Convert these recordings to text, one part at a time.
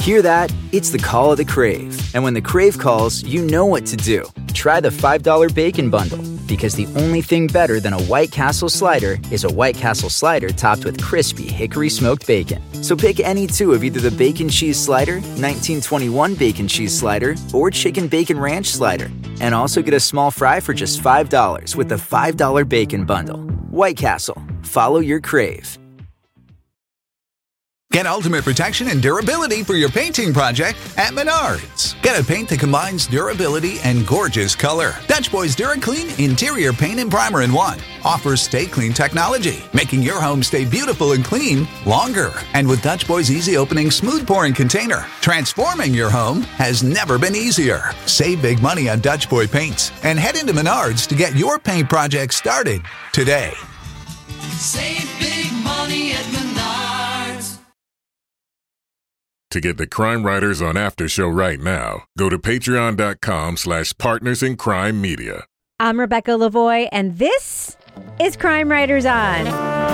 Hear that? It's the call of the Crave. And when the Crave calls, you know what to do. Try the $5 Bacon Bundle, because the only thing better than a White Castle slider is a White Castle slider topped with crispy hickory smoked bacon. So pick any two of either the Bacon Cheese Slider, 1921 Bacon Cheese Slider, or Chicken Bacon Ranch Slider. And also get a small fry for just $5 with the $5 Bacon Bundle. White Castle. Follow your Crave. Get ultimate protection and durability for your painting project at Menards. Get a paint that combines durability and gorgeous color. Dutch Boys DuraClean Interior Paint and Primer in One offers Stay Clean technology, making your home stay beautiful and clean longer. And with Dutch Boys Easy Opening Smooth Pouring Container, transforming your home has never been easier. Save big money on Dutch Boy paints and head into Menards to get your paint project started today. Save big money at Menards. To get the Crime Writers on After Show right now, go to patreon.com/partnersincrimemedia. I'm Rebecca Lavoie, and this is Crime Writers On.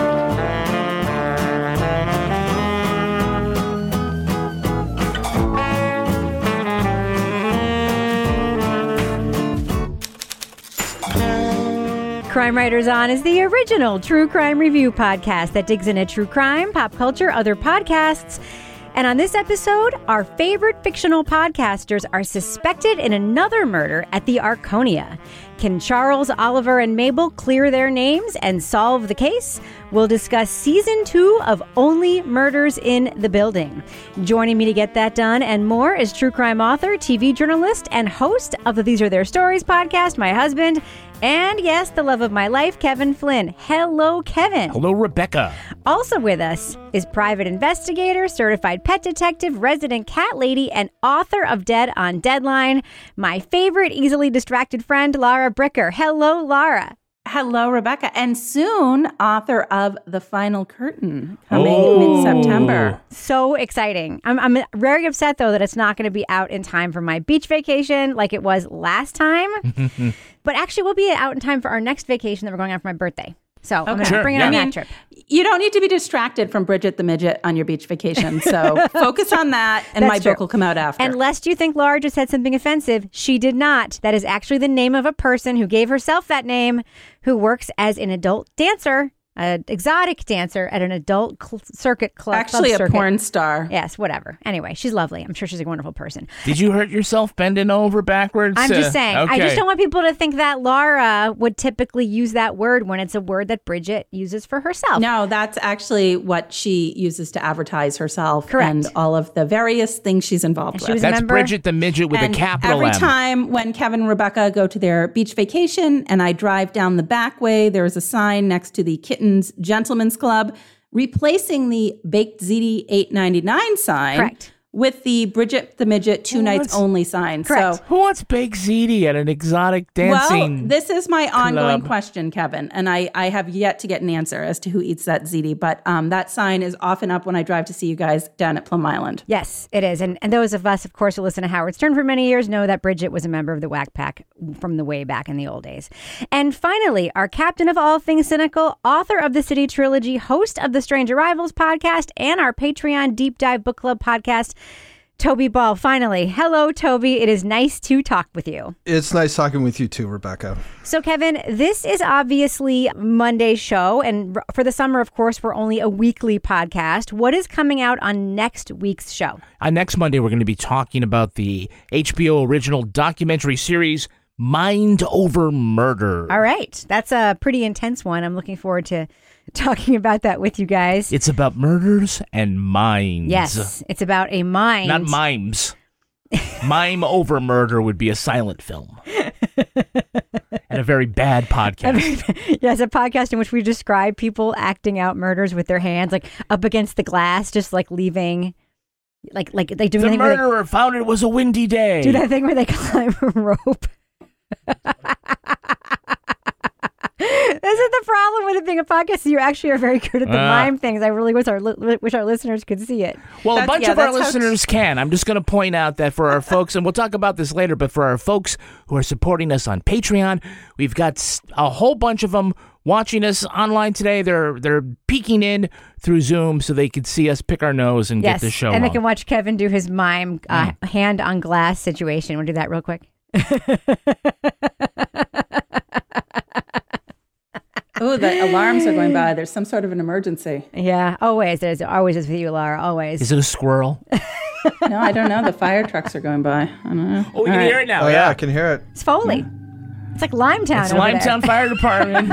Crime Writers On is the original true crime review podcast that digs into true crime, pop culture, other podcasts. And on this episode, our favorite fictional podcasters are suspected in another murder at the Arconia. Can Charles, Oliver, and Mabel clear their names and solve the case? We'll discuss Season 2 of Only Murders in the Building. Joining me to get that done and more is true crime author, TV journalist, and host of the These Are Their Stories podcast, my husband, and yes, the love of my life, Kevin Flynn. Hello, Kevin. Hello, Rebecca. Also with us is private investigator, certified pet detective, resident cat lady, and author of Dead on Deadline, my favorite easily distracted friend, Laura Bricker. Hello, Laura. Hello, Rebecca. And soon, author of The Final Curtain, coming mid-September. So exciting. I'm very upset, though, that it's not going to be out in time for my beach vacation like it was last time. But actually, we'll be out in time for our next vacation that we're going on for my birthday. So I'm going to bring it on that trip. You don't need to be distracted from Bridget the Midget on your beach vacation. So focus on that, and my book will come out after. And lest you think Laura just said something offensive, she did not. That is actually the name of a person who gave herself that name, who works as an adult dancer, an exotic dancer at an adult circuit club. Actually, a porn star. Yes, whatever. Anyway, she's lovely. I'm sure she's a wonderful person. Did you hurt yourself bending over backwards? I'm just saying. Okay. I just don't want people to think that Laura would typically use that word when it's a word that Bridget uses for herself. No, that's actually what she uses to advertise herself. Correct. And all of the various things she's involved with. That's Bridget the Midget with a capital every M. time when Kevin and Rebecca go to their beach vacation and I drive down the back way, there's a sign next to the Kittens Gentlemen's Club replacing the Baked Ziti $8.99 sign. Correct. With the Bridget the Midget 2 nights only sign. Correct. So, who wants baked ziti at an exotic dancing Well, this is my ongoing club? question, Kevin, and I have yet to get an answer as to who eats that ziti, but that sign is often up when I drive to see you guys down at Plum Island. Yes, it is. And those of us, of course, who listen to Howard Stern for many years know that Bridget was a member of the Whack Pack from the way back in the old days. And finally, our captain of all things cynical, author of the City Trilogy, host of the Strange Arrivals podcast, and our Patreon Deep Dive Book Club podcast, Toby Ball. Finally. Hello, Toby. It is nice to talk with you. It's nice talking with you too, Rebecca. So, Kevin, this is obviously Monday's show. And for the summer, of course, we're only a weekly podcast. What is coming out on next week's show? Next Monday, we're going to be talking about the HBO original documentary series, Mind Over Murder. All right. That's a pretty intense one. I'm looking forward to talking about that with you guys. It's about murders and minds. Yes, it's about a mind. Not mimes. Mime Over Murder would be a silent film. And a very bad podcast. Yes, a podcast in which we describe people acting out murders with their hands, like up against the glass, just like leaving, like they do. The murderer found it was a windy day. Do that thing where they climb a rope. This is the problem with it being a podcast. You actually are very good at the mime things. I really wish our listeners could see it. Well, a bunch of our listeners can. I'm just going to point out that for our folks, and we'll talk about this later, but for our folks who are supporting us on Patreon, we've got a whole bunch of them watching us online today. They're peeking in through Zoom so they could see us pick our nose and get the show and on. they can watch Kevin do his mime hand on glass situation. Want to do that real quick? Oh, the alarms are going by. There's some sort of an emergency. Yeah, always. There's always is with you, Laura. Always. Is it a squirrel? No, I don't know. The fire trucks are going by. I don't know. Oh, we can hear it now. Oh, yeah, I can hear it. It's Foley. It's like Limetown. It's over Limetown Fire Department.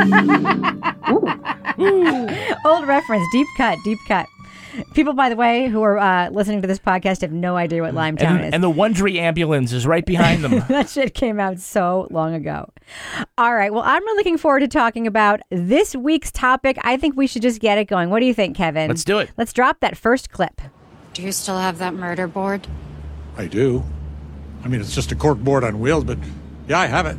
there. Old reference. Deep cut. People, by the way, who are listening to this podcast have no idea what Limetown is. And the Wondery ambulance is right behind them. That shit came out so long ago. All right. Well, I'm really looking forward to talking about this week's topic. I think we should just get it going. What do you think, Kevin? Let's do it. Let's drop that first clip. Do you still have that murder board? I do. I mean, it's just a cork board on wheels, but yeah, I have it.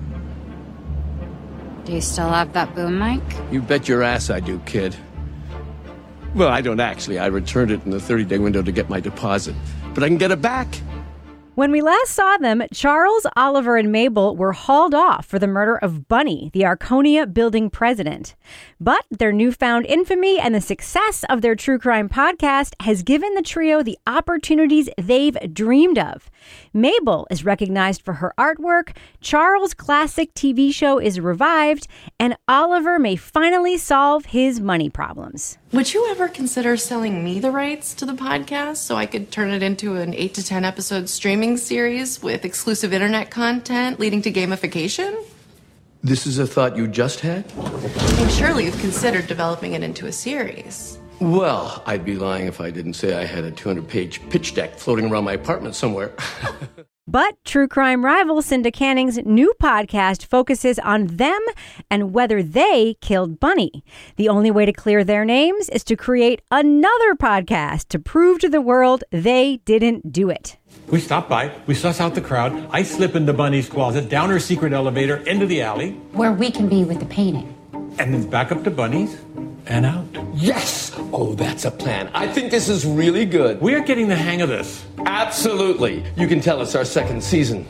Do you still have that boom mic? You bet your ass I do, kid. Well, I don't actually. I returned it in the 30-day window to get my deposit. But I can get it back. When we last saw them, Charles, Oliver, and Mabel were hauled off for the murder of Bunny, the Arconia building president. But their newfound infamy and the success of their true crime podcast has given the trio the opportunities they've dreamed of. Mabel is recognized for her artwork, Charles' classic TV show is revived, and Oliver may finally solve his money problems. Would you ever consider selling me the rights to the podcast so I could turn it into an 8 to 10 episode streaming series with exclusive internet content leading to gamification? This is a thought you just had? I mean, surely you've considered developing it into a series. Well, I'd be lying if I didn't say I had a 200-page pitch deck floating around my apartment somewhere. But true crime rival Cinda Canning's new podcast focuses on them and whether they killed Bunny. The only way to clear their names is to create another podcast to prove to the world they didn't do it. We stop by, we suss out the crowd, I slip into Bunny's closet, down her secret elevator, into the alley. Where we can be with the painting. And then back up to Bunny's and out. Yes! Oh, that's a plan. I think this is really good. We are getting the hang of this. Absolutely. You can tell it's our second season.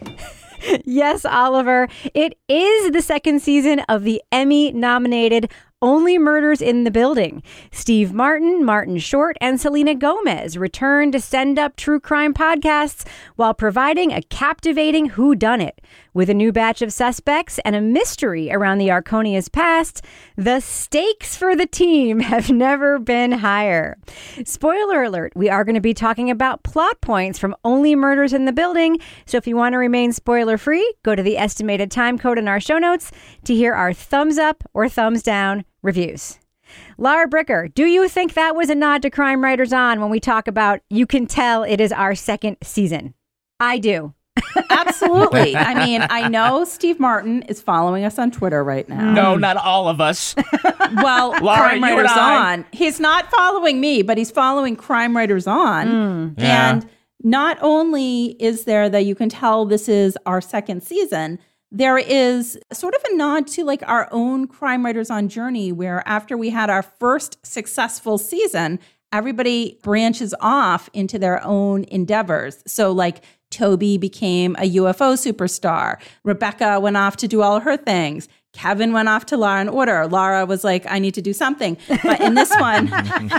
Yes, Oliver, it is the second season of the Emmy-nominated Only Murders in the Building. Steve Martin, Martin Short, and Selena Gomez return to send up true crime podcasts while providing a captivating whodunit. With a new batch of suspects and a mystery around the Arconia's past, the stakes for the team have never been higher. Spoiler alert, we are going to be talking about plot points from Only Murders in the Building, so if you want to remain spoiler-free, go to the estimated time code in our show notes to hear our thumbs up or thumbs down reviews. Laura Bricker, do you think that was a nod to Crime Writers On when we talk about you can tell it is our second season? I do. Absolutely. I mean, I know Steve Martin is following us on Twitter right now. No, not all of us. Well, Laura, Crime Writers On. He's not following me, but he's following Crime Writers On. Yeah. And not only is there that you can tell this is our second season, there is sort of a nod to like our own Crime Writers On journey, where after we had our first successful season, everybody branches off into their own endeavors. So like Toby became a UFO superstar. Rebecca went off to do all her things. Kevin went off to Law and Order. Laura was like, I need to do something. But in this one,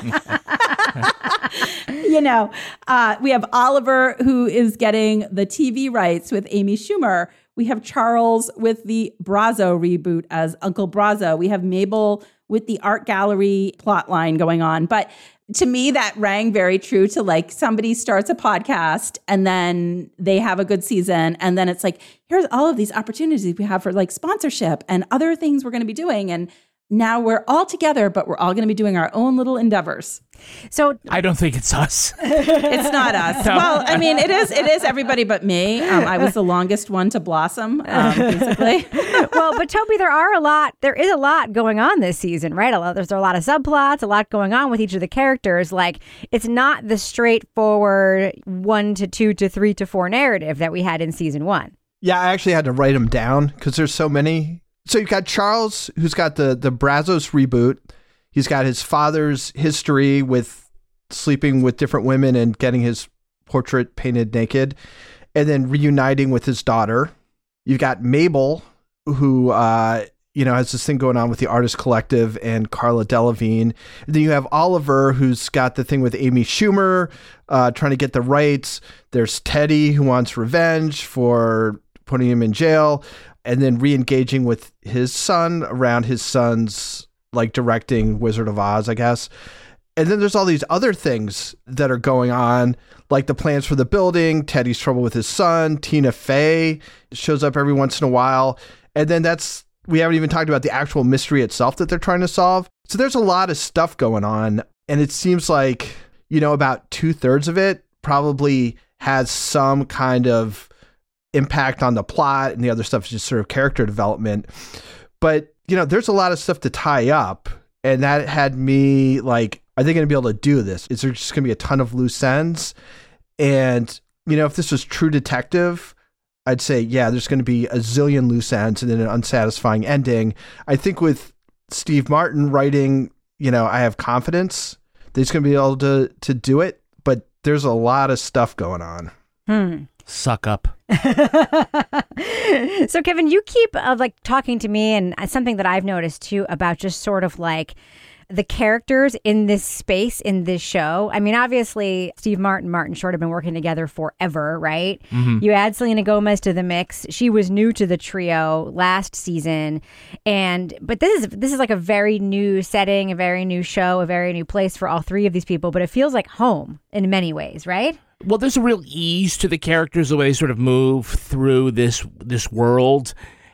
we have Oliver, who is getting the TV rights with Amy Schumer. We have Charles with the Brazo reboot as Uncle Brazo. We have Mabel with the art gallery plotline going on. But to me, that rang very true to like somebody starts a podcast and then they have a good season. And then it's like, here's all of these opportunities we have for like sponsorship and other things we're going to be doing. And now we're all together, but we're all going to be doing our own little endeavors. So I don't think it's us. It's not us. No. Well, I mean, it is everybody but me. I was the longest one to blossom, basically. Well, but Toby, there is a lot going on this season, right? There's a lot of subplots, a lot going on with each of the characters. Like, it's not the straightforward 1 to 2 to 3 to 4 narrative that we had in season 1. Yeah, I actually had to write them down because there's so many. So you've got Charles, who's got the Brazos reboot. He's got his father's history with sleeping with different women and getting his portrait painted naked, and then reuniting with his daughter. You've got Mabel, who, has this thing going on with the Artist Collective and Carla Delevingne. And then you have Oliver, who's got the thing with Amy Schumer, trying to get the rights. There's Teddy, who wants revenge for putting him in jail, and then re-engaging with his son around his son's directing Wizard of Oz, I guess. And then there's all these other things that are going on, like the plans for the building, Teddy's trouble with his son, Tina Fey shows up every once in a while. And then we haven't even talked about the actual mystery itself that they're trying to solve. So there's a lot of stuff going on. And it seems like, about 2/3 of it probably has some kind of impact on the plot, and the other stuff is just sort of character development. But, there's a lot of stuff to tie up. And that had me like, are they going to be able to do this? Is there just going to be a ton of loose ends? And, if this was True Detective, I'd say, yeah, there's going to be a zillion loose ends and then an unsatisfying ending. I think with Steve Martin writing, I have confidence that he's going to be able to do it, but there's a lot of stuff going on. Suck up. So, Kevin, you keep talking to me, and something that I've noticed too about just sort of the characters in this space, in this show. I mean, obviously, Steve Martin, Martin Short have been working together forever, right? Mm-hmm. You add Selena Gomez to the mix. She was new to the trio last season. But this is like a very new setting, a very new show, a very new place for all three of these people. But it feels like home in many ways, right? Well, there's a real ease to the characters, the way they sort of move through this world,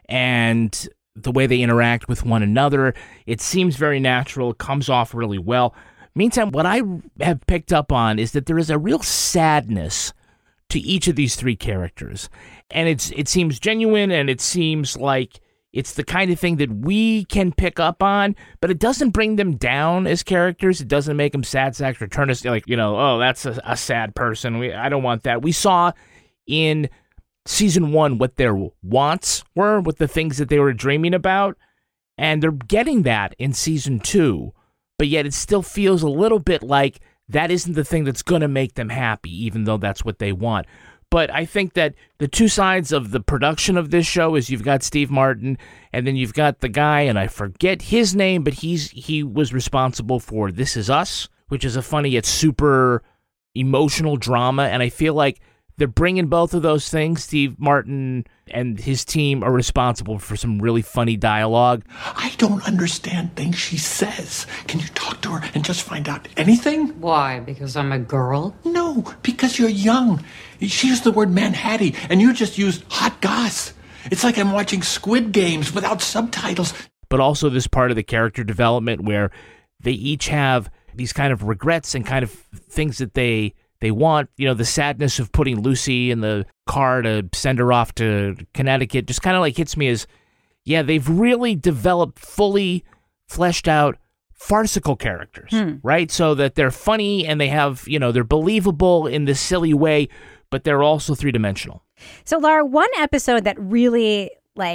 and the way they interact with one another. It seems very natural. It comes off really well. Meantime, what I have picked up on is that there is a real sadness to each of these three characters. And it seems genuine, and it seems like it's the kind of thing that we can pick up on, but it doesn't bring them down as characters. It doesn't make them sad sacks or turn us oh, that's a sad person. I don't want that. We saw in season 1 what their wants were, what the things that they were dreaming about, and they're getting that in season 2, but yet it still feels a little bit like that isn't the thing that's going to make them happy, even though that's what they want. But I think that the two sides of the production of this show is you've got Steve Martin, and then you've got the guy, and I forget his name, but he was responsible for This Is Us, which is a funny yet super emotional drama, and I feel like they're bringing both of those things. Steve Martin and his team are responsible for some really funny dialogue. I don't understand things she says. Can you talk to her and just find out anything? Why? Because I'm a girl? No, because you're young. She used the word Manhattan, and you just used hot goss. It's like I'm watching Squid Games without subtitles. But also this part of the character development where they each have these kind of regrets and kind of things that they want, the sadness of putting Lucy in the car to send her off to Connecticut just kind of hits me as, yeah, they've really developed fully fleshed out farcical characters, right? So that they're funny and they have, they're believable in this silly way, but they're also three-dimensional. So, Laura, one episode that really,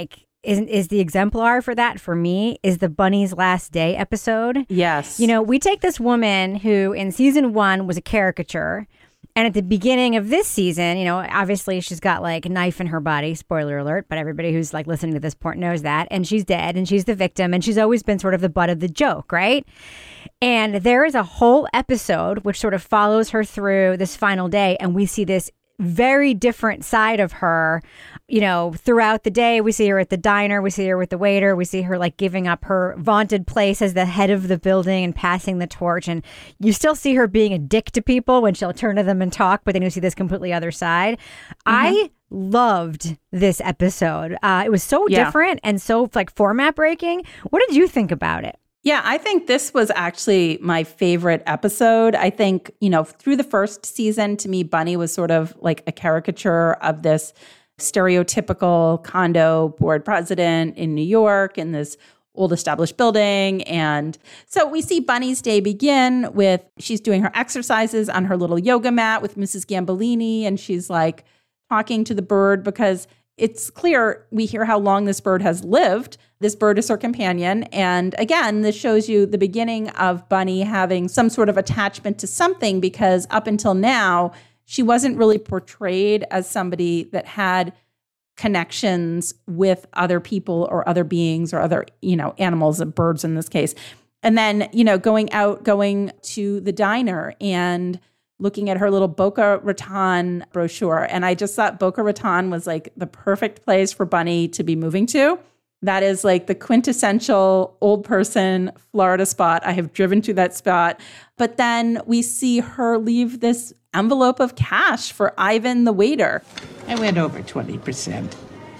is the exemplar for that for me is the Bunny's Last Day episode. Yes. We take this woman who in season 1 was a caricature. And at the beginning of this season, obviously she's got a knife in her body, spoiler alert, but everybody who's listening to this point knows that. And she's dead and she's the victim and she's always been sort of the butt of the joke, right? And there is a whole episode which sort of follows her through this final day. And we see this very different side of her, throughout the day. We see her at the diner, we see her with the waiter, we see her giving up her vaunted place as the head of the building and passing the torch. And you still see her being a dick to people when she'll turn to them and talk, but then you see this completely other side. Mm-hmm. I loved this episode. It was so different and so format breaking. What did you think about it? Yeah, I think this was actually my favorite episode. I think, through the first season, to me, Bunny was sort of like a caricature of this stereotypical condo board president in New York in this old established building. And so we see Bunny's day begin with, she's doing her exercises on her little yoga mat with Mrs. Gambolini. And she's talking to the bird because it's clear we hear how long this bird has lived. This bird is her companion. And again, this shows you the beginning of Bunny having some sort of attachment to something, because up until now, she wasn't really portrayed as somebody that had connections with other people or other beings or other, animals, birds in this case. And then, going to the diner and looking at her little Boca Raton brochure. And I just thought Boca Raton was like the perfect place for Bunny to be moving to. That is like the quintessential old person Florida spot. I have driven to that spot. But then we see her leave this envelope of cash for Ivan the waiter. I went over 20%.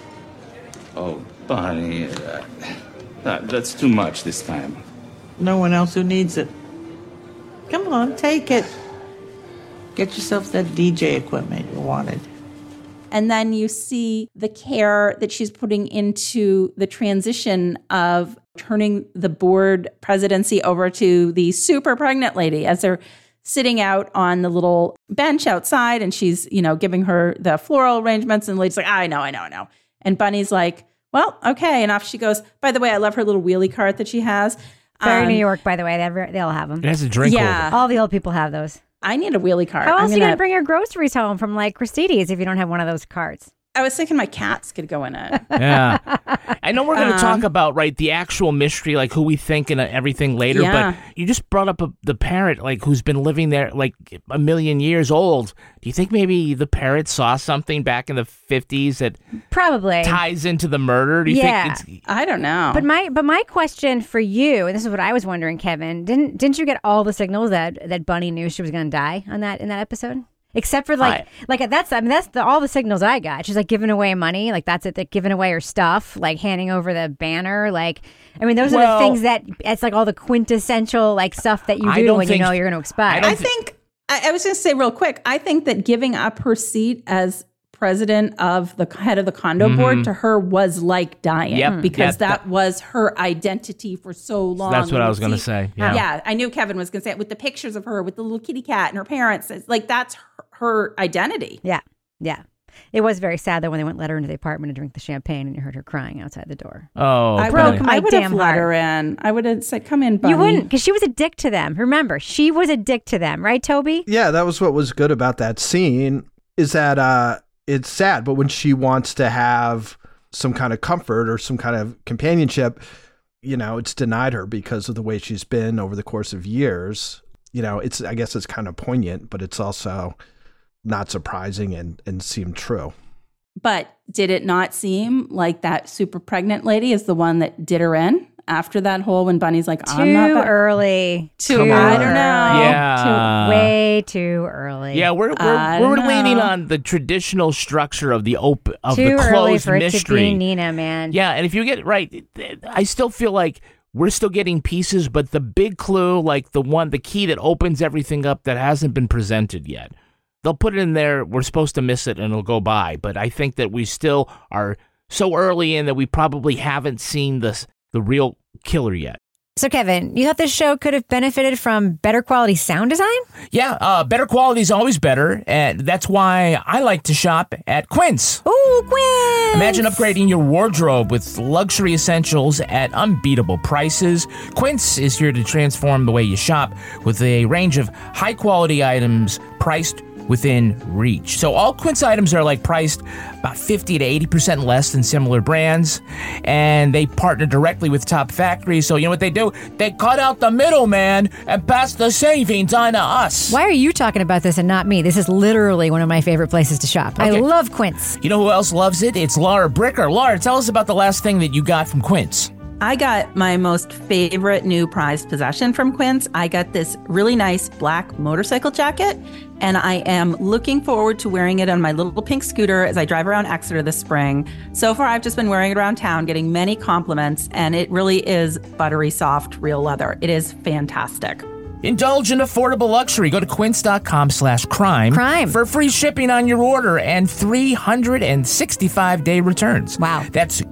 Oh, Bunny, that's too much this time. No one else who needs it. Come on, take it. Get yourself that DJ equipment you wanted. And then you see the care that she's putting into the transition of turning the board presidency over to the super pregnant lady as they're sitting out on the little bench outside, and she's, giving her the floral arrangements, and the lady's like, I know. And Bunny's like, well, okay. And off she goes. By the way, I love her little wheelie cart that she has. Very New York, by the way. They all have them. It has a drink holder. All the old people have those. I need a wheelie cart. How else are you going to bring your groceries home from like Christie's if you don't have one of those carts? I was thinking my cats could go in it. Yeah. I know we're going to talk about, the actual mystery, like who we think and everything later, but you just brought up the parrot, who's been living there, a million years old. Do you think maybe the parrot saw something back in the 50s that probably ties into the murder? Do you think I don't know. But my question for you, and this is what I was wondering, Kevin, didn't you get all the signals that Bunny knew she was going to die in that episode? Except for that's all the signals I got. She's giving away money, that's it. They're giving away her stuff, handing over the banner. Those are the things that it's all the quintessential stuff that you do when you know you're going to expect. I think I was going to say real quick. I think that giving up her seat as president of the head of the condo board to her was like dying because that was her identity for so long. That's what I was going to say. Yeah, I knew Kevin was going to say it with the pictures of her with the little kitty cat and her parents. It's that's her identity. Yeah. It was very sad though when they went let her into the apartment to drink the champagne and you heard her crying outside the door. Oh, I would have let her in. I would have said, "Come in, Bunny." You wouldn't, because she was a dick to them. Remember, she was a dick to them, right, Toby? Yeah, that was what was good about that scene. Is that it's sad, but when she wants to have some kind of comfort or some kind of companionship, it's denied her because of the way she's been over the course of years. I guess it's kind of poignant, but it's also not surprising and seemed true. But did it not seem like that super pregnant lady is the one that did her in after that whole when Bunny's like, I'm not that early. I don't know. Yeah. Way too early. Yeah, we're leaning on the traditional structure of the too closed early for mystery. It to be Nina, man. Yeah, and if you get it right, I still feel like we're still getting pieces, but the big clue, the key that opens everything up that hasn't been presented yet. They'll put it in there, we're supposed to miss it, and it'll go by. But I think that we still are so early in that we probably haven't seen the real killer yet. So, Kevin, you thought this show could have benefited from better quality sound design? Yeah, better quality is always better, and that's why I like to shop at Quince. Ooh, Quince! Imagine upgrading your wardrobe with luxury essentials at unbeatable prices. Quince is here to transform the way you shop with a range of high-quality items priced within reach. So all Quince items are priced about 50 to 80% less than similar brands, and they partner directly with top factories. So you know what they do? They cut out the middleman and pass the savings on to us. Why are you talking about this and not me? This is literally one of my favorite places to shop. Okay. I love Quince. You know who else loves it? It's Laura Bricker. Laura, tell us about the last thing that you got from Quince. I got my most favorite new prized possession from Quince. I got this really nice black motorcycle jacket, and I am looking forward to wearing it on my little pink scooter as I drive around Exeter this spring. So far, I've just been wearing it around town, getting many compliments, and it really is buttery soft, real leather. It is fantastic. Indulge in affordable luxury. Go to quince.com/crime for free shipping on your order and 365-day returns. Wow. That's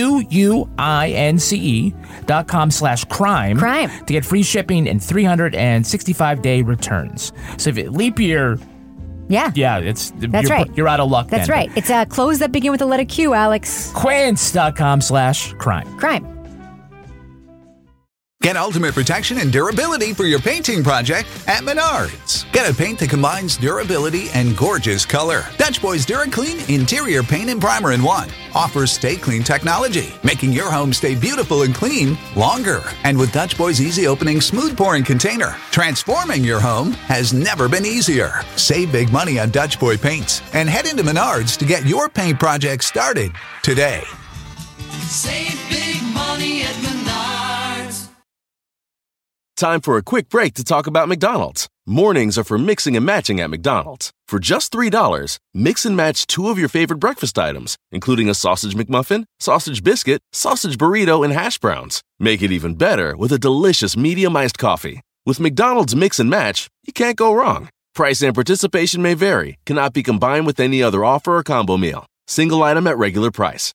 QUINCE.com/crime to get free shipping and 365-day returns. So if it leap year... Yeah, that's right. You're out of luck. That's then. right. It's clothes that begin with the letter Q, Alex. Quince.com/crime. Crime. Get ultimate protection and durability for your painting project at Menards. Get a paint that combines durability and gorgeous color. Dutch Boys DuraClean Interior Paint and Primer in One offers Stay Clean technology, making your home stay beautiful and clean longer. And with Dutch Boys Easy Opening Smooth Pouring Container, transforming your home has never been easier. Save big money on Dutch Boy paints and head into Menards to get your paint project started today. Save big money at Menards. Time for a quick break to talk about McDonald's. Mornings are for mixing and matching at McDonald's. For just $3, mix and match 2 of your favorite breakfast items, including a sausage McMuffin, sausage biscuit, sausage burrito, and hash browns. Make it even better with a delicious medium iced coffee. With McDonald's Mix and Match, you can't go wrong. Price and participation may vary, cannot be combined with any other offer or combo meal. Single item at regular price.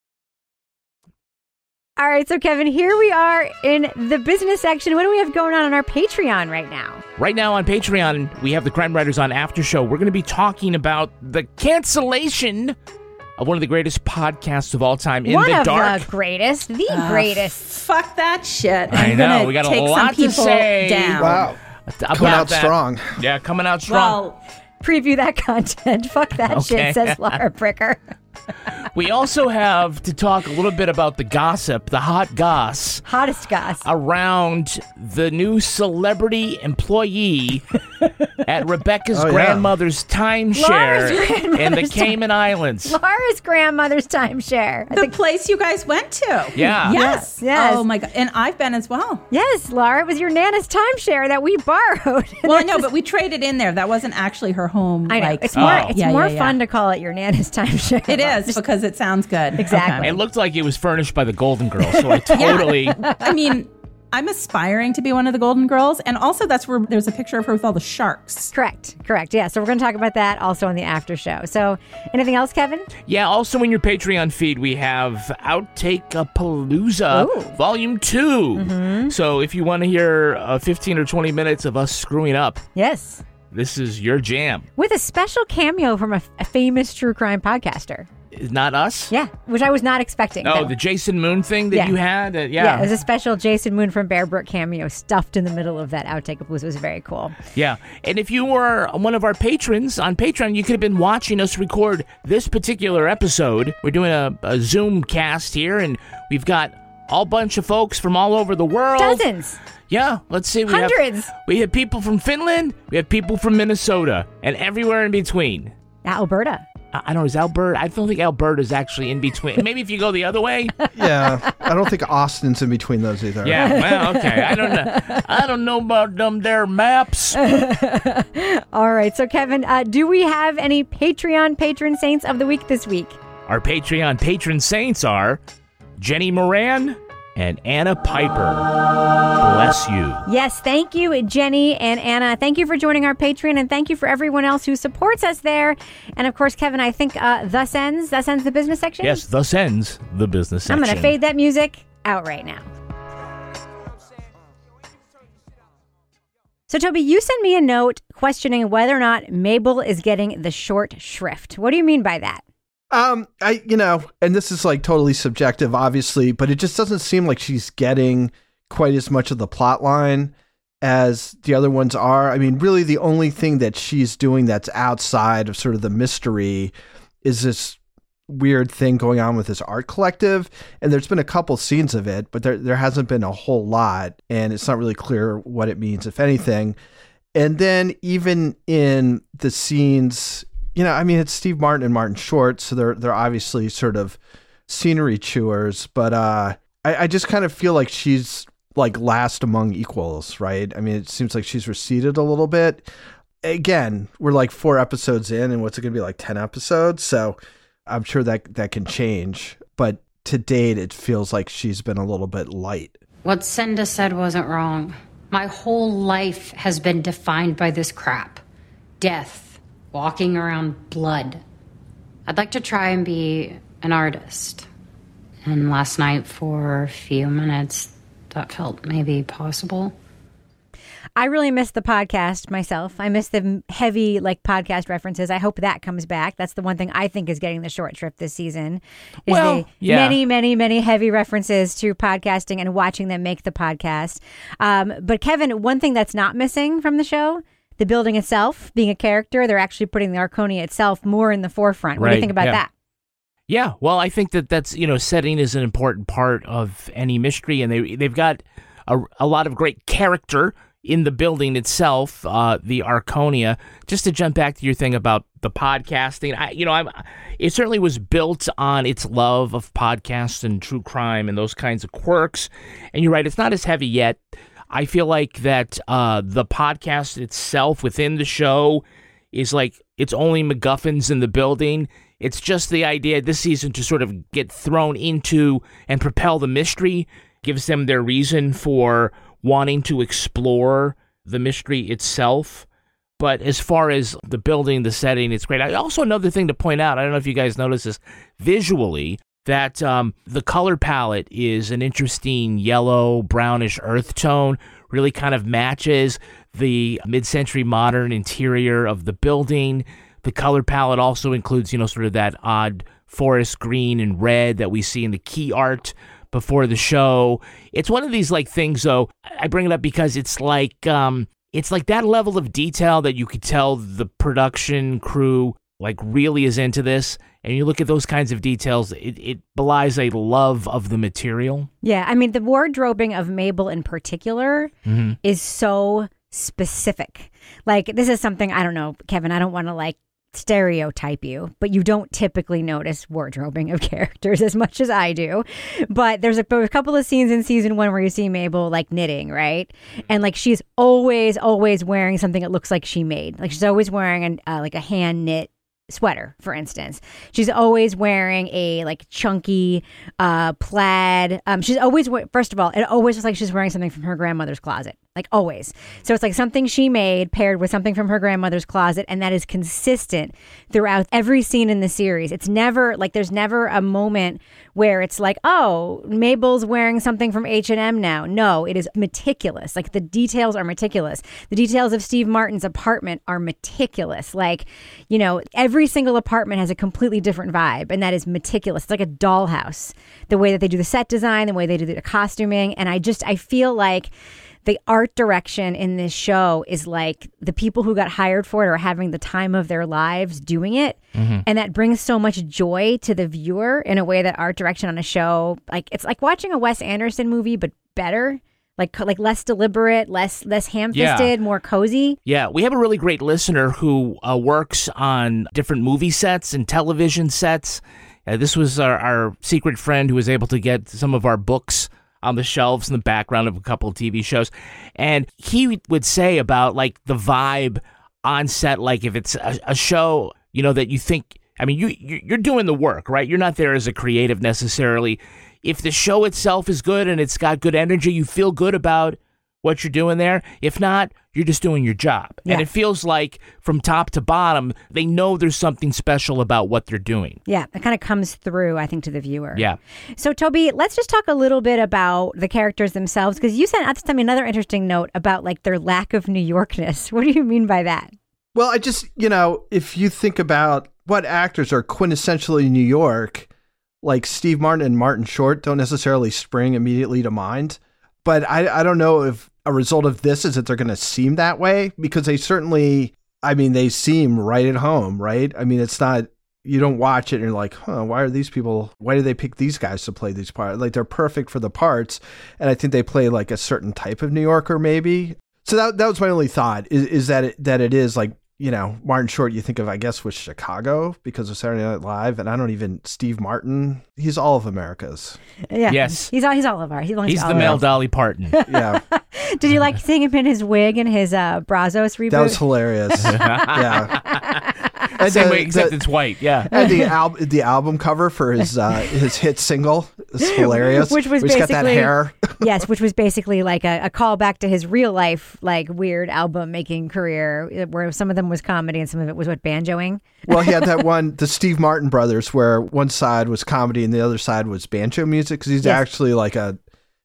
All right, so Kevin, here we are in the business section. What do we have going on our Patreon right now? Right now on Patreon, we have the Crime Writers on After Show. We're going to be talking about the cancellation of one of the greatest podcasts of all time, In the Dark. One of the greatest, the greatest. Fuck that shit. I know, we got a lot to say. Down. Wow. Coming out strong. Yeah, coming out strong. Well, preview that content. Fuck that shit, says Laura Bricker. We also have to talk a little bit about the gossip, the hot goss. Hottest goss. Around the new celebrity employee at Rebecca's grandmother's timeshare in the Cayman Islands. Laura's grandmother's timeshare. The place you guys went to. Yeah. Yes. Oh, my God. And I've been as well. Yes, Laura. It was your Nana's timeshare that we borrowed. Well, no, but we traded in there. That wasn't actually her home. I know. Like, It's more fun to call it your Nana's timeshare. It is, because it sounds good. Exactly. It looked like it was furnished by the Golden Girls, so I totally... I mean, I'm aspiring to be one of the Golden Girls, and also that's where there's a picture of her with all the sharks. Correct. Yeah, so we're going to talk about that also on the after show. So, anything else, Kevin? Yeah, also in your Patreon feed, we have Outtake-a-Palooza Volume 2. Mm-hmm. So if you want to hear 15 or 20 minutes of us screwing up... Yes. This is your jam. With a special cameo from a famous true crime podcaster. Not us? Yeah, which I was not expecting. Oh, the Jason Moon thing that you had? Yeah, there's a special Jason Moon from Bear Brook cameo stuffed in the middle of that Outtake-a-Palooza. It was very cool. Yeah, and if you were one of our patrons on Patreon, you could have been watching us record this particular episode. We're doing a Zoom cast here, and we've got a bunch of folks from all over the world. Dozens. Yeah, let's see. Hundreds. We have people from Finland, we have people from Minnesota, and everywhere in between. Alberta. I don't know, is Alberta? I don't think Alberta's actually in between. Maybe if you go the other way. Yeah, I don't think Austin's in between those either. Yeah, well, okay. I don't know about them there maps. All right, so Kevin, do we have any Patreon patron saints of the week this week? Our Patreon patron saints are Jenny Moran and Anna Piper. Bless you. Yes, thank you, Jenny and Anna. Thank you for joining our Patreon, and thank you for everyone else who supports us there. And of course, Kevin, I think thus ends the business section? Yes, thus ends the business section. I'm going to fade that music out right now. So, Toby, you sent me a note questioning whether or not Mabel is getting the short shrift. What do you mean by that? And this is like totally subjective, obviously, but it just doesn't seem like she's getting quite as much of the plot line as the other ones are. I mean, really the only thing that she's doing that's outside of sort of the mystery is this weird thing going on with this art collective. And there's been a couple scenes of it, but there hasn't been a whole lot. And it's not really clear what it means, if anything. And then even in the scenes, it's Steve Martin and Martin Short, so they're obviously sort of scenery chewers, but I just kind of feel like she's like last among equals, right? I mean, it seems like she's receded a little bit. Again, we're like 4 episodes in, and what's it going to be, like 10 episodes? So I'm sure that can change, but to date, it feels like she's been a little bit light. What Senda said wasn't wrong. My whole life has been defined by this crap. Death. Walking around blood. I'd like to try and be an artist. And last night, for a few minutes, that felt maybe possible. I really miss the podcast myself. I miss the heavy podcast references. I hope that comes back. That's the one thing I think is getting the short shrift this season. Is many heavy references to podcasting and watching them make the podcast. But Kevin, one thing that's not missing from the show, the building itself, being a character, they're actually putting the Arconia itself more in the forefront. What do you think about that? Yeah, well, I think that's, setting is an important part of any mystery, and they've got a lot of great character in the building itself, the Arconia. Just to jump back to your thing about the podcasting, it certainly was built on its love of podcasts and true crime and those kinds of quirks. And you're right, it's not as heavy yet. I feel like that the podcast itself within the show is it's only MacGuffins in the building. It's just the idea this season to sort of get thrown into and propel the mystery, gives them their reason for wanting to explore the mystery itself. But as far as the building, the setting, it's great. Also, another thing to point out, I don't know if you guys notice this, visually, that the color palette is an interesting yellow, brownish earth tone, really kind of matches the mid-century modern interior of the building. The color palette also includes, sort of that odd forest green and red that we see in the key art before the show. It's one of these things, though. I bring it up because it's like that level of detail that you could tell the production crew really is into this. And you look at those kinds of details, it belies a love of the material. Yeah, I mean, the wardrobing of Mabel in particular is so specific. This is something, I don't know, Kevin, I don't want to stereotype you, but you don't typically notice wardrobing of characters as much as I do. But there's a couple of scenes in season 1 where you see Mabel knitting, right? And she's always wearing something that looks like she made. She's always wearing a hand knit sweater, for instance. She's always wearing a chunky plaid. She's always, first of all, it always looks like she's wearing something from her grandmother's closet. Always. So it's something she made paired with something from her grandmother's closet, and that is consistent throughout every scene in the series. It's never there's never a moment where it's oh, Mabel's wearing something from H&M now. No, it is meticulous. The details are meticulous. The details of Steve Martin's apartment are meticulous. Every single apartment has a completely different vibe, and that is meticulous. It's like a dollhouse. The way that they do the set design, the way they do the costuming, and I feel like the art direction in this show is the people who got hired for it are having the time of their lives doing it. Mm-hmm. And that brings so much joy to the viewer in a way that art direction on a show, it's like watching a Wes Anderson movie, but better. Less deliberate, less ham-fisted, more cozy. Yeah, we have a really great listener who works on different movie sets and television sets. This was our secret friend who was able to get some of our books on the shelves in the background of a couple of TV shows. And he would say about the vibe on set, if it's a show, that you think, you're doing the work, right? You're not there as a creative necessarily. If the show itself is good and it's got good energy, you feel good about what you're doing there. If not, you're just doing your job. Yeah. And it feels like from top to bottom, they know there's something special about what they're doing. Yeah, it kind of comes through, I think, to the viewer. Yeah. So, Toby, let's just talk a little bit about the characters themselves, because you sent me another interesting note about their lack of New Yorkness. What do you mean by that? Well, I just, if you think about what actors are quintessentially New York, Steve Martin and Martin Short don't necessarily spring immediately to mind. But I don't know if a result of this is that they're going to seem that way, because they certainly, they seem right at home, right? It's not, you don't watch it and you're why do they pick these guys to play these parts? They're perfect for the parts. And I think they play a certain type of New Yorker maybe. So that was my only thought is that it is Martin Short, you think of, I guess, with Chicago because of Saturday Night Live, and Steve Martin, he's all of America's. Yeah. Yes. He's all of ours. He's the male Dolly Parton. Yeah. Did you like seeing him in his wig and his Brazos reboot? That was hilarious. Yeah. And same way, except it's white. Yeah. And the album cover for his hit single is hilarious. Which was basically, he's got that hair. Yes, which was basically a callback to his real life weird album making career, where some of them was comedy and some of it was banjoing. Well, he had that one, the Steve Martin Brothers, where one side was comedy and the other side was banjo music, because he's actually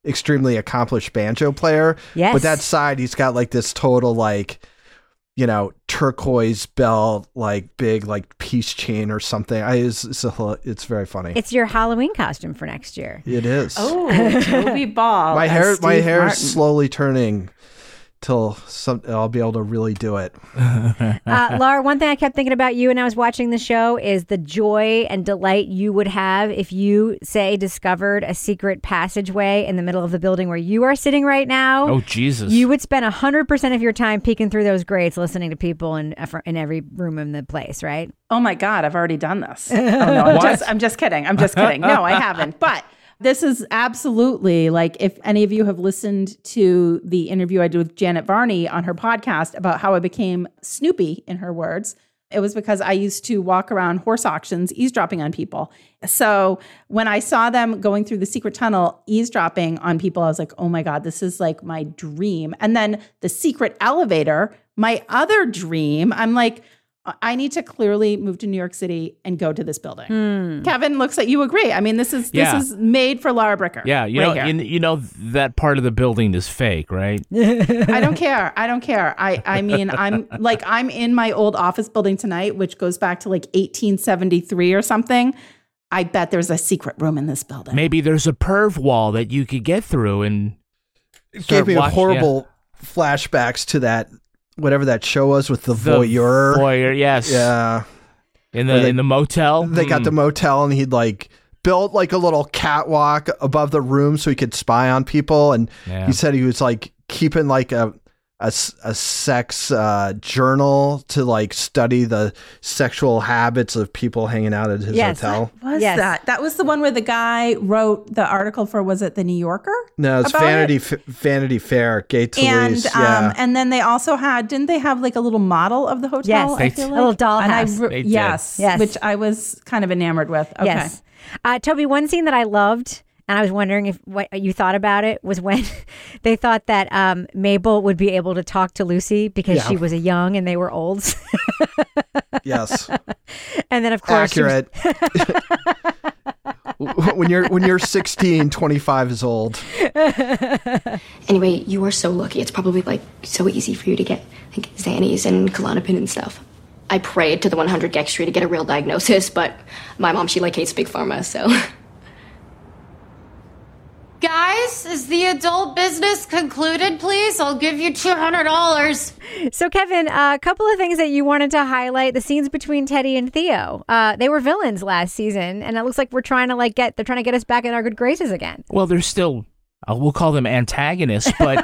extremely accomplished banjo player. Yes. But that side, he's got like this total like, you know, turquoise belt, like big like peace chain or something. It's very funny. It's your Halloween costume for next year. It is. Oh, Toby Ball. My hair Martin. is slowly turning till I'll be able to really do it. Laura, one thing I kept thinking about you and I was watching the show is the joy and delight you would have if you, say, discovered a secret passageway in the middle of the building where you are sitting right now. Oh, Jesus. You would spend 100% of your time peeking through those grates listening to people in every room in the place, right? Oh my God, I've already done this. Oh no, I'm just kidding. No, I haven't. But this is absolutely like, if any of you have listened to the interview I did with Janet Varney on her podcast about how I became Snoopy, in her words, it was because I used to walk around horse auctions eavesdropping on people. So when I saw them going through the secret tunnel eavesdropping on people, I was like, oh my God, this is like my dream. And then the secret elevator, my other dream, I'm like, I need to clearly move to New York City and go to this building. Kevin looks like you agree. I mean, this is made for Laura Bricker. Yeah, you know that part of the building is fake, right? I don't care. I mean, I'm in my old office building tonight, which goes back to like 1873 or something. I bet there's a secret room in this building. Maybe there's a perv wall that you could get through and it gave me horrible flashbacks to that. Whatever that show was with the voyeur. Voyeur, yes. Yeah. In the motel. They got the motel and he'd like built like a little catwalk above the room so he could spy on people. And he said he was like keeping like a sex journal to like study the sexual habits of people hanging out at his hotel. What was that? That was the one where the guy wrote the article for, was it The New Yorker? No, it's Vanity Fair, Gay Toulouse. And then they also didn't they have like a little model of the hotel? Yes, I feel like? a little dollhouse. Yes, which I was kind of enamored with. Okay. Yes. Toby, one scene that I loved, and I was wondering if what you thought about it, was when they thought that Mabel would be able to talk to Lucy because she was a young and they were olds. Yes. And then, of course, accurate. When you're 16, 25 is old. Anyway, you are so lucky. It's probably like so easy for you to get like Xannies and Klonopin and stuff. I prayed to the 100 Gex Street to get a real diagnosis, but my mom, she like hates big pharma, so. Guys, is the adult business concluded, please? I'll give you $200. So, Kevin, a couple of things that you wanted to highlight: the scenes between Teddy and Theo. They were villains last season, and it looks like they're trying to get us back in our good graces again. Well, they're still, we'll call them antagonists, but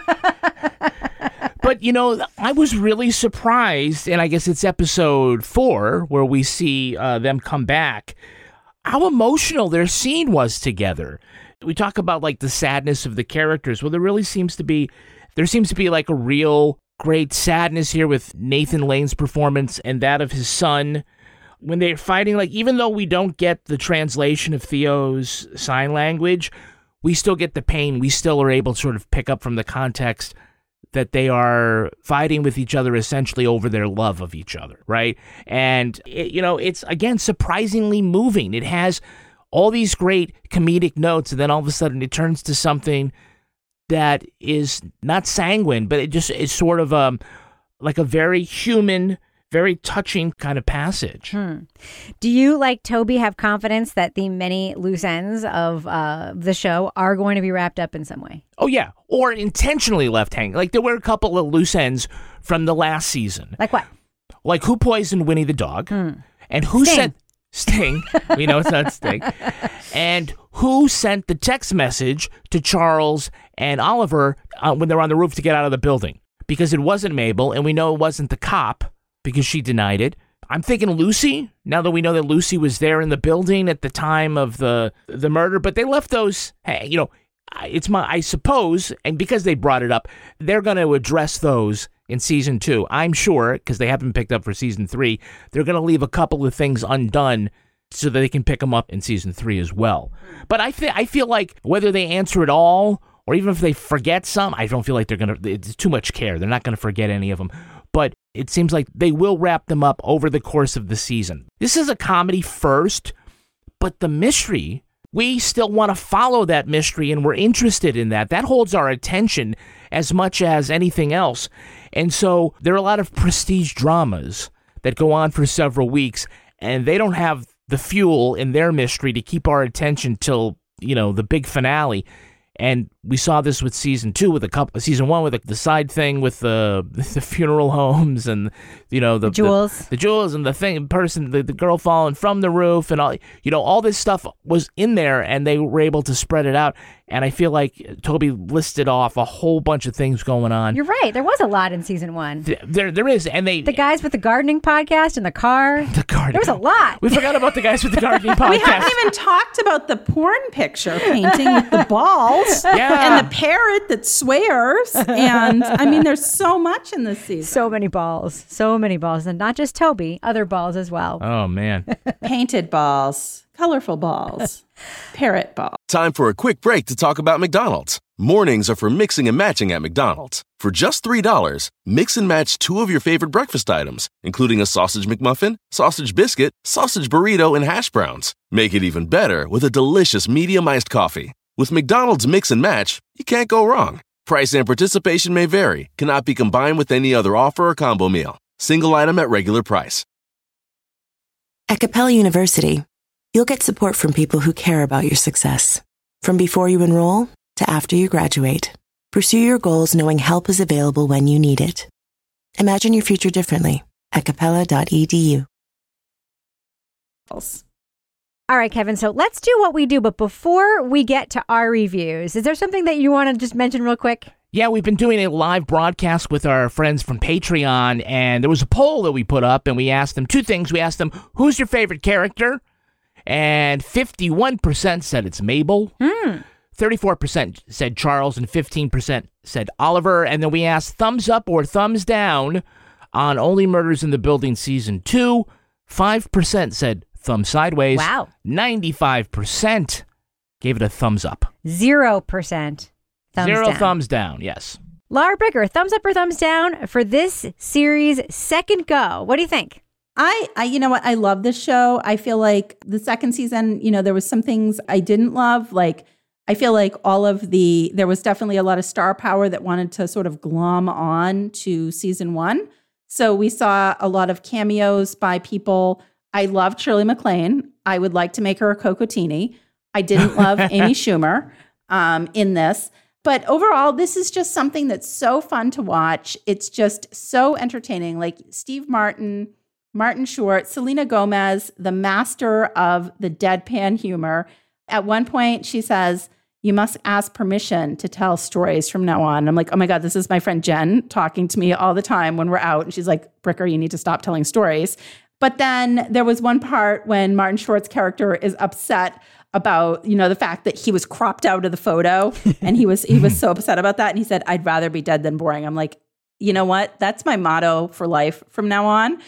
but you know, I was really surprised, and I guess it's episode 4 where we see them come back, how emotional their scene was together. We talk about like the sadness of the characters. Well, there seems to be like a real great sadness here with Nathan Lane's performance and that of his son when they're fighting. Like, even though we don't get the translation of Theo's sign language, we still get the pain. We still are able to sort of pick up from the context that they are fighting with each other essentially over their love of each other, right? And it's again surprisingly moving. It has all these great comedic notes, and then all of a sudden it turns to something that is not sanguine, but it just is sort of like a very human, very touching kind of passage. Do you, like Toby, have confidence that the many loose ends of the show are going to be wrapped up in some way? Oh, yeah. Or intentionally left hanging. Like, there were a couple of loose ends from the last season. Like what? Like, who poisoned Winnie the dog? And who sent... Sting. We know it's not Sting. And who sent the text message to Charles and Oliver when they're on the roof to get out of the building? Because it wasn't Mabel, and we know it wasn't the cop because she denied it. I'm thinking Lucy, now that we know that Lucy was there in the building at the time of the murder, but they left those, I suppose, and because they brought it up, they're going to address those in season 2. I'm sure, because they haven't picked up for season 3, they're going to leave a couple of things undone so that they can pick them up in season 3 as well. But I feel like whether they answer it all, or even if they forget some, I don't feel like they're going to, it's too much care. They're not going to forget any of them. But it seems like they will wrap them up over the course of the season. This is a comedy first, but the mystery we still want to follow that mystery and we're interested in that. That holds our attention as much as anything else. And so there are a lot of prestige dramas that go on for several weeks, and they don't have the fuel in their mystery to keep our attention till, the big finale. And we saw this with season 2 with season 1 with the side thing with the funeral homes and the jewels, the jewels and the girl falling from the roof and all this stuff was in there, and they were able to spread it out. And I feel like Toby listed off a whole bunch of things going on. You're right. There was a lot in season 1. There is, and the guys with the gardening podcast in the car. There was a lot. We forgot about the guys with the gardening podcast. We haven't even talked about the porn picture painting with the balls Yeah. and the parrot that swears. And I mean, there's so much in this season. So many balls. And not just Toby, other balls as well. Oh, man. Painted balls, colorful balls, parrot balls. Time for a quick break to talk about McDonald's. Mornings are for mixing and matching at McDonald's. For just $3, mix and match 2 of your favorite breakfast items, including a sausage McMuffin, sausage biscuit, sausage burrito, and hash browns. Make it even better with a delicious medium iced coffee. With McDonald's Mix and Match, you can't go wrong. Price and participation may vary, cannot be combined with any other offer or combo meal. Single item at regular price. At Capella University, you'll get support from people who care about your success. From before you enroll to after you graduate, pursue your goals knowing help is available when you need it. Imagine your future differently at capella.edu. All right, Kevin, so let's do what we do. But before we get to our reviews, is there something that you want to just mention real quick? Yeah, we've been doing a live broadcast with our friends from Patreon, and there was a poll that we put up, and we asked them 2 things. We asked them, who's your favorite character? And 51% said it's Mabel. 34% said Charles, and 15% said Oliver. And then we asked thumbs up or thumbs down on Only Murders in the Building Season 2. 5% said thumb sideways. Wow. 95% gave it a thumbs up. 0% thumbs down. Thumbs down, yes. Laura Bricker, thumbs up or thumbs down for this series' second go? What do you think? I you know what? I love this show. I feel like the second season, there was some things I didn't love. Like, I feel like there was definitely a lot of star power that wanted to sort of glom on to season 1. So we saw a lot of cameos by people. I loved Shirley MacLaine. I would like to make her a Cocotini. I didn't love Amy Schumer in this. But overall, this is just something that's so fun to watch. It's just so entertaining. Like Steve Martin, Martin Short, Selena Gomez, the master of the deadpan humor. At one point, she says, "You must ask permission to tell stories from now on." And I'm like, oh my God, this is my friend Jen talking to me all the time when we're out. And she's like, Bricker, you need to stop telling stories. But then there was one part when Martin Short's character is upset about, the fact that he was cropped out of the photo. And he was so upset about that. And he said, "I'd rather be dead than boring." I'm like, you know what? That's my motto for life from now on.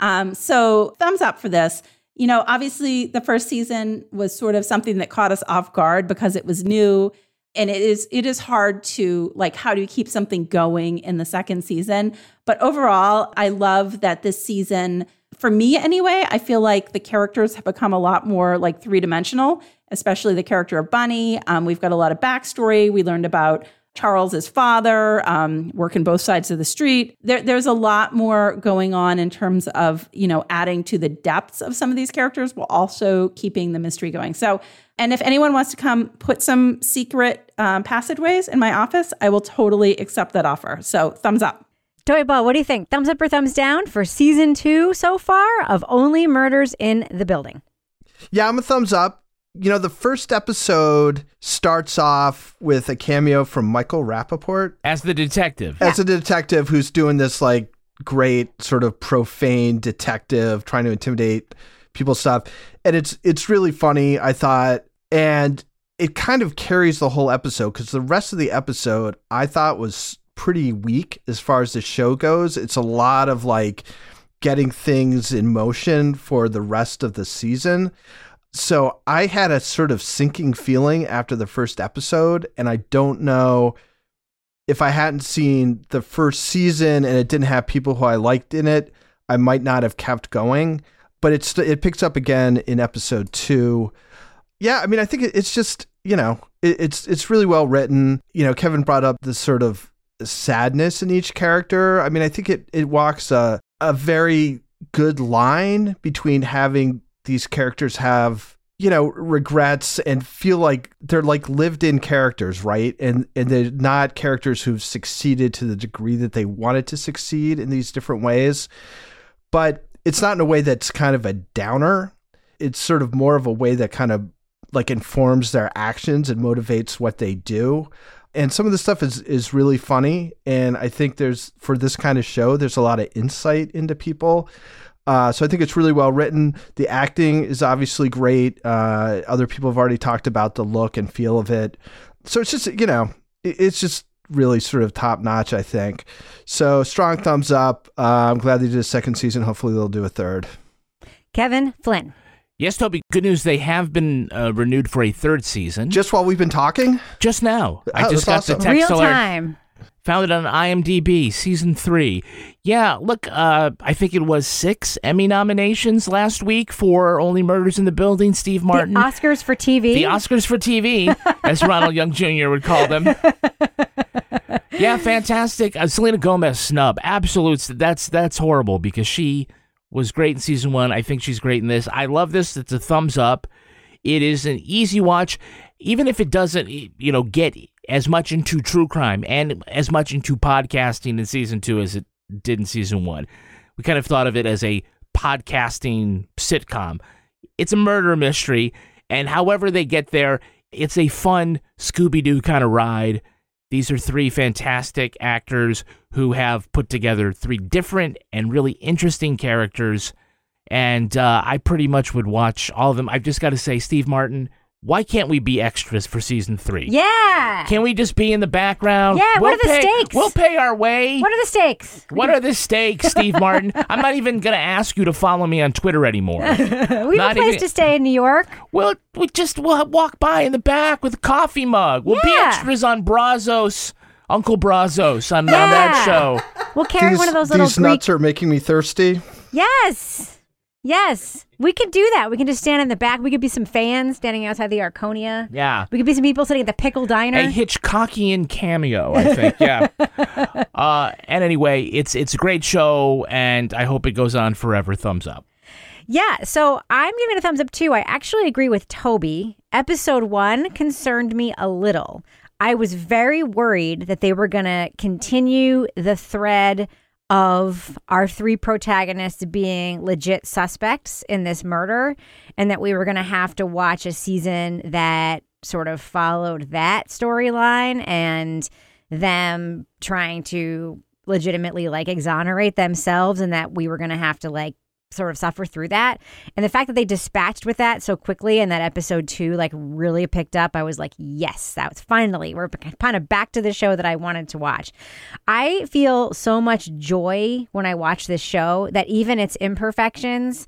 So thumbs up for this. Obviously the first season was sort of something that caught us off guard because it was new, and it is hard to, like, how do you keep something going in the second season? But overall, I love that this season, for me anyway, I feel like the characters have become a lot more like 3-dimensional, especially the character of Bunny. We've got a lot of backstory. We learned about Charles's father, working both sides of the street. There's a lot more going on in terms of, adding to the depths of some of these characters while also keeping the mystery going. So, and if anyone wants to come put some secret passageways in my office, I will totally accept that offer. So thumbs up. Toy Ball, what do you think? Thumbs up or thumbs down for season 2 so far of Only Murders in the Building? Yeah, I'm a thumbs up. The first episode starts off with a cameo from Michael Rappaport. As the detective. As a detective who's doing this, like, great sort of profane detective, trying to intimidate people stuff. And it's really funny, I thought. And it kind of carries the whole episode, because the rest of the episode, I thought, was pretty weak as far as the show goes. It's a lot of, like, getting things in motion for the rest of the season. So I had a sort of sinking feeling after the first episode, and I don't know if I hadn't seen the first season and it didn't have people who I liked in it, I might not have kept going. But it picks up again in episode 2. Yeah, I mean, I think it's just, it's really well written. Kevin brought up this sort of sadness in each character. I mean, I think it walks a very good line between having these characters have, regrets and feel like they're like lived in characters, right? And they're not characters who've succeeded to the degree that they wanted to succeed in these different ways. But it's not in a way that's kind of a downer. It's sort of more of a way that kind of like informs their actions and motivates what they do. And some of the stuff is really funny. And I think for this kind of show, there's a lot of insight into people. So I think it's really well written. The acting is obviously great. Other people have already talked about the look and feel of it. So it's just, it's just really sort of top notch, I think. So strong thumbs up. I'm glad they did a second season. Hopefully they'll do a third. Kevin Flynn. Yes, Toby, good news. They have been renewed for a third season. Just while we've been talking? Just now. I just got the text Real alert. time. Found it on IMDb, season 3. Yeah, look, I think it was 6 Emmy nominations last week for Only Murders in the Building, Steve Martin. The Oscars for TV. The Oscars for TV, as Ronald Young Jr. would call them. Yeah, fantastic. Selena Gomez snub. Absolute. That's horrible because she was great in season 1. I think she's great in this. I love this. It's a thumbs up. It is an easy watch, even if it doesn't, get as much into true crime and as much into podcasting in season 2 as it did in season 1. We kind of thought of it as a podcasting sitcom. It's a murder mystery, and however they get there, it's a fun Scooby-Doo kind of ride. These are 3 fantastic actors who have put together 3 different and really interesting characters, and I pretty much would watch all of them. I've just got to say, Steve Martin, why can't we be extras for season 3? Yeah. Can we just be in the background? Yeah, what are the stakes? We'll pay our way. What are the stakes? What are the stakes, Steve Martin? I'm not even going to ask you to follow me on Twitter anymore. We have a place to stay in New York. We'll walk by in the back with a coffee mug. We'll be extras on Brazos, Uncle Brazos on that show. We'll carry one of those little These nuts are making me thirsty. Yes, we could do that. We can just stand in the back. We could be some fans standing outside the Arconia. Yeah. We could be some people sitting at the Pickle Diner. A Hitchcockian cameo, I think, yeah. And anyway, it's a great show, and I hope it goes on forever. Thumbs up. Yeah, so I'm giving it a thumbs up, too. I actually agree with Toby. Episode 1 concerned me a little. I was very worried that they were going to continue the thread of our 3 protagonists being legit suspects in this murder, and that we were going to have to watch a season that sort of followed that storyline and them trying to legitimately exonerate themselves, and that we were going to have to sort of suffer through that. And the fact that they dispatched with that so quickly and that episode 2 really picked up, I was like, yes, that was finally, we're kind of back to the show that I wanted to watch. I feel so much joy when I watch this show that even its imperfections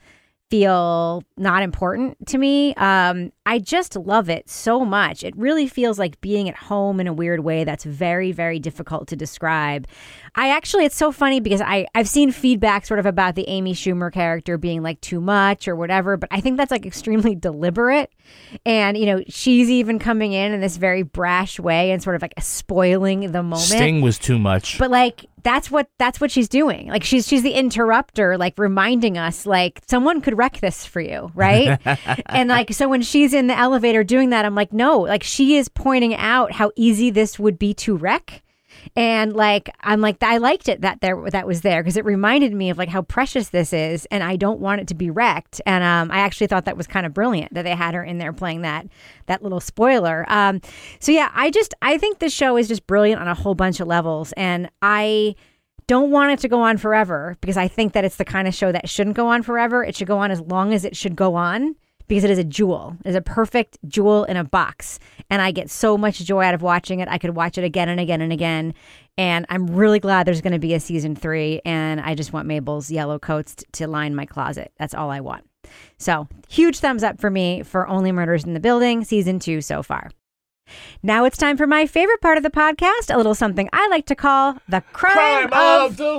feel not important to me. I just love it so much. It really feels like being at home in a weird way that's very, very difficult to describe. It's so funny because I've seen feedback sort of about the Amy Schumer character being too much or whatever, but I think that's extremely deliberate. And, she's even coming in this very brash way and sort of spoiling the moment. Sting was too much. But that's what she's doing. She's the interrupter, reminding us someone could wreck this for you, right? And so when she's in the elevator doing that, I'm no, she is pointing out how easy this would be to wreck. And I liked it that was there because it reminded me of like how precious this is, and I don't want it to be wrecked. And I actually thought that was kind of brilliant that they had her in there playing that little spoiler. So yeah, I think this show is just brilliant on a whole bunch of levels, and I don't want it to go on forever because I think that it's the kind of show that shouldn't go on forever. It should go on as long as it should go on, because it is a jewel. It is a perfect jewel in a box. And I get so much joy out of watching it. I could watch it again and again and again. And I'm really glad there's going to be a season 3. And I just want Mabel's yellow coats to line my closet. That's all I want. So huge thumbs up for me for Only Murders in the Building, season 2 so far. Now it's time for my favorite part of the podcast, a little something I like to call the crime of the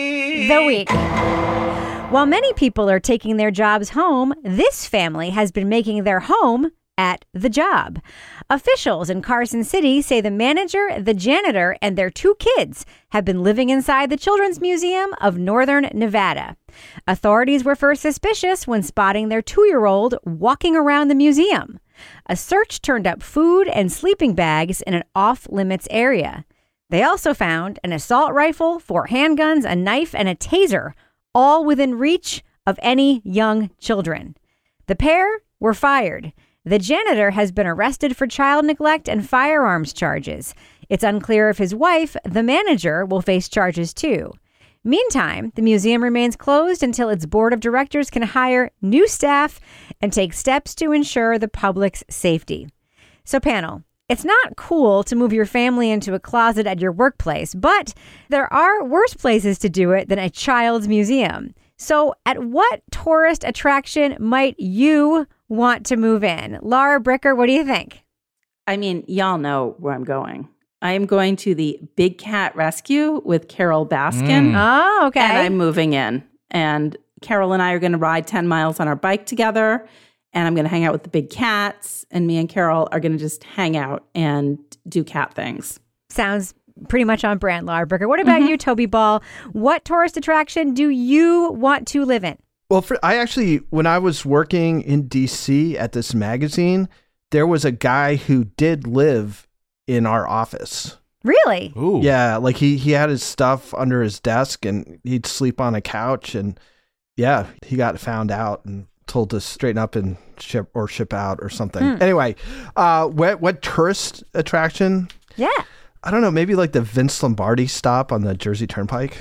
week. While many people are taking their jobs home, this family has been making their home at the job. Officials in Carson City say the manager, the janitor, and their 2 kids have been living inside the Children's Museum of Northern Nevada. Authorities were first suspicious when spotting their 2-year-old walking around the museum. A search turned up food and sleeping bags in an off-limits area. They also found an assault rifle, 4 handguns, a knife, and a taser, all within reach of any young children. The pair were fired. The janitor has been arrested for child neglect and firearms charges. It's unclear if his wife, the manager, will face charges too. Meantime, the museum remains closed until its board of directors can hire new staff and take steps to ensure the public's safety. So, panel, it's not cool to move your family into a closet at your workplace, but there are worse places to do it than a child's museum. So, at what tourist attraction might you want to move in? Laura Bricker, what do you think? I mean, y'all know where I'm going. I am going to the Big Cat Rescue with Carol Baskin. Oh, okay. And I'm moving in. And Carol and I are going to ride 10 miles on our bike together. And I'm going to hang out with the big cats. And me and Carol are going to just hang out and do cat things. Sounds pretty much on brand, Laura Bricker. What about you, Toby Ball? What tourist attraction do you want to live in? Well, when I was working in D.C. at this magazine, there was a guy who did live in our office. Really? Ooh. Yeah, like he had his stuff under his desk and he'd sleep on a couch, and yeah, he got found out and told to straighten up and ship out or something. Anyway, what tourist attraction? Yeah. I don't know, maybe like the Vince Lombardi stop on the Jersey Turnpike.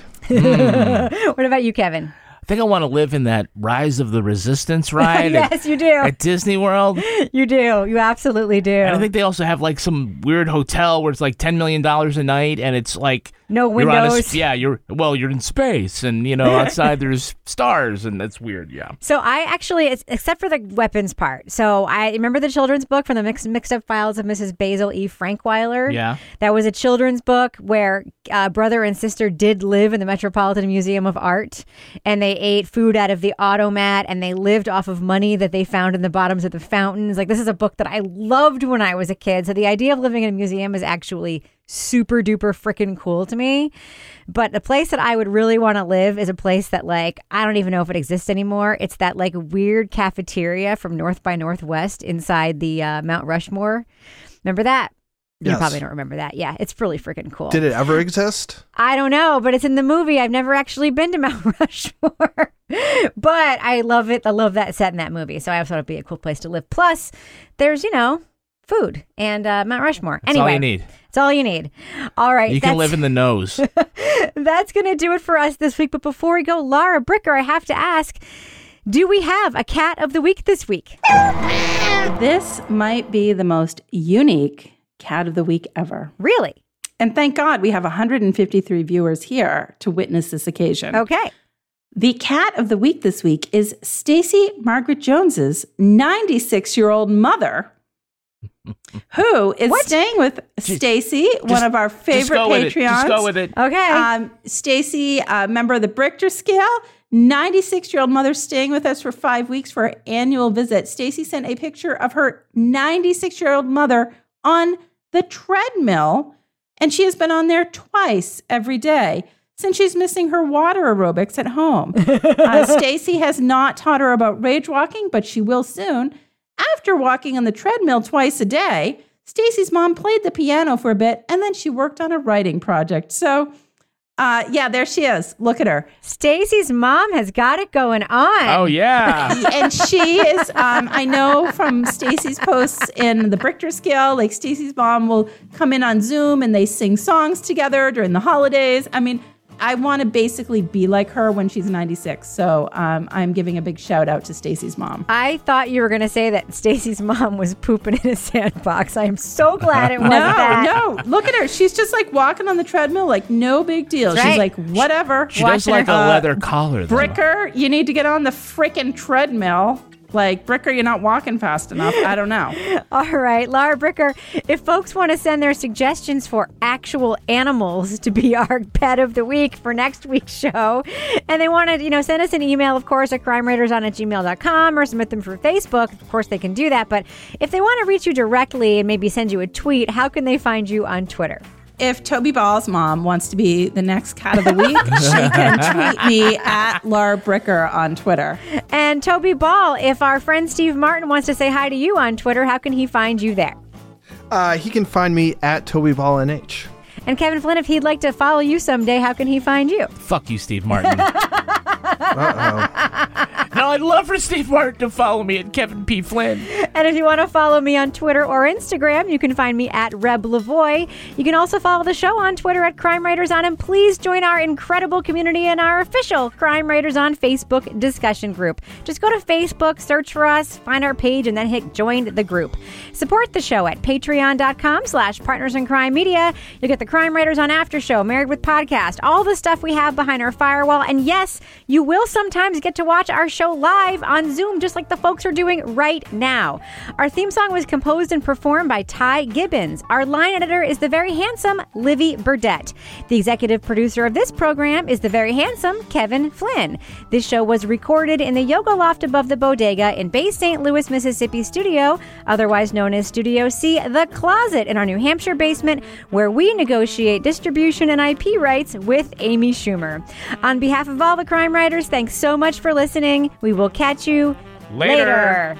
What about you, Kevin? I think I want to live in that Rise of the Resistance ride. Yes, you do. At Disney World. You do. You absolutely do. And I think they also have like some weird hotel where it's like $10 million a night, and it's like no windows. You're in space, and outside there's stars, and that's weird. Yeah. So I actually, except for the weapons part. So I remember the children's book from the Mixed Up Files of Mrs. Basil E. Frankweiler. Yeah. That was a children's book where brother and sister did live in the Metropolitan Museum of Art, and they ate food out of the automat, and they lived off of money that they found in the bottoms of the fountains. Like, this is a book that I loved when I was a kid. So the idea of living in a museum is actually super duper freaking cool to me. But the place that I would really want to live is a place that, like, I don't even know if it exists anymore. It's that like weird cafeteria from North by Northwest inside the Mount Rushmore. Remember that? You Yes. probably don't remember that. Yeah, it's really freaking cool. Did it ever exist? I don't know, but it's in the movie. I've never actually been to Mount Rushmore, but I love it. I love that set in that movie. So I thought it'd be a cool place to live. Plus, there's, food and Mount Rushmore. That's all you need. That's all you need. All right. You can live in the nose. That's going to do it for us this week. But before we go, Laura Bricker, I have to ask, do we have a cat of the week this week? This might be the most unique cat of the week ever. Really? And thank God we have 153 viewers here to witness this occasion. Okay. The cat of the week this week is Stacey Margaret Jones's 96-year-old mother, who is staying with Stacey, one of our favorite Patreons. Just go with it. Okay. Stacey, member of the Richter scale, 96-year-old mother staying with us for 5 weeks for her annual visit. Stacey sent a picture of her 96-year-old mother on the treadmill, and she has been on there twice every day since she's missing her water aerobics at home. Stacey has not taught her about rage walking, but she will soon. After walking on the treadmill twice a day, Stacey's mom played the piano for a bit, and then she worked on a writing project. So, there she is. Look at her. Stacey's mom has got it going on. Oh, yeah. And she is, I know from Stacey's posts in the Richter scale, like Stacey's mom will come in on Zoom and they sing songs together during the holidays. I mean, I want to basically be like her when she's 96. So I'm giving a big shout out to Stacey's mom. I thought you were going to say that Stacey's mom was pooping in a sandbox. I am so glad it wasn't that. No, look at her. She's just like walking on the treadmill, like no big deal. That's She's right. like, whatever. She does like a leather collar, though. Bricker, you need to get on the frickin' treadmill. Like, Bricker, you're not walking fast enough. I don't know. All right, Lara Bricker, if folks want to send their suggestions for actual animals to be our pet of the week for next week's show, and they want to, send us an email, of course, at crimewriterson@gmail.com or submit them through Facebook. Of course, they can do that. But if they want to reach you directly and maybe send you a tweet, how can they find you on Twitter? If Toby Ball's mom wants to be the next cat of the week, she can tweet me at Lara Bricker on Twitter. And Toby Ball, if our friend Steve Martin wants to say hi to you on Twitter, how can he find you there? He can find me at Toby Ball NH. And Kevin Flynn, if he'd like to follow you someday, how can he find you? Fuck you, Steve Martin. Uh-oh. No, I'd love for Steve Martin to follow me at Kevin P. Flynn. And if you want to follow me on Twitter or Instagram, you can find me at Reb Lavoie. You can also follow the show on Twitter at Crime Writers On, and please join our incredible community in our official Crime Writers On Facebook discussion group. Just go to Facebook, search for us, find our page, and then hit join the group. Support the show at patreon.com/Partners in Crime Media. You'll get the Crime Writers On After Show, Married with Podcast, all the stuff we have behind our firewall. And yes, you will sometimes get to watch our show live on Zoom, just like the folks are doing right now. Our theme song was composed and performed by Ty Gibbons. Our line editor is the very handsome Livy Burdett. The executive producer of this program is the very handsome Kevin Flynn. This show was recorded in the Yoga Loft above the Bodega in Bay St. Louis, Mississippi studio, otherwise known as Studio C, The Closet, in our New Hampshire basement, where we negotiate distribution and IP rights with Amy Schumer. On behalf of all the crime writers, thanks so much for listening. We will catch you later.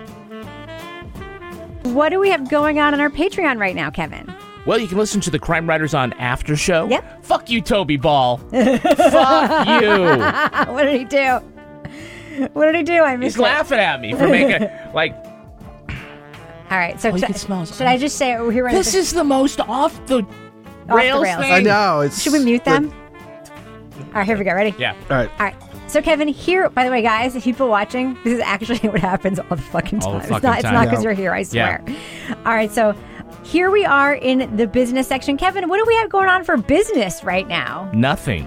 What do we have going on our Patreon right now, Kevin? Well, you can listen to the Crime Writers On After Show. Yep. Fuck you, Toby Ball. Fuck you. What did he do? What did he do? I missed He's laughing at me for making, like... All right, so should I just say we're here? This is the most off the rails thing. I know. Should we mute them? All right, here we go. Ready? Yeah. All right. All right. So, Kevin, here, by the way, guys, if people watching, this is actually what happens all the fucking time. It's not because you're here, I swear. Yeah. All right, so here we are in the business section. Kevin, what do we have going on for business right now? Nothing.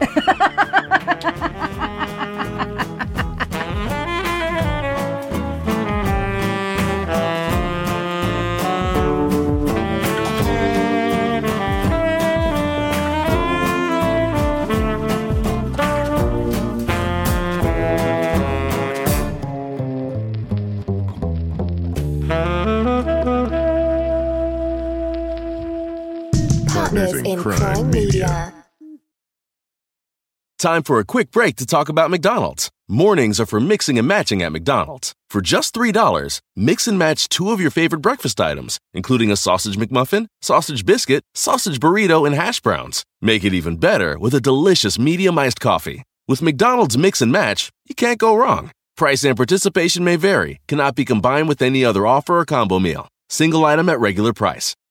Partners in Crime Media. Time for a quick break to talk about McDonald's. Mornings are for mixing and matching at McDonald's. For just $3, mix and match 2 of your favorite breakfast items, including a sausage McMuffin, sausage biscuit, sausage burrito, and hash browns. Make it even better with a delicious medium iced coffee. With McDonald's Mix and Match, you can't go wrong. Price and participation may vary, cannot be combined with any other offer or combo meal. Single item at regular price.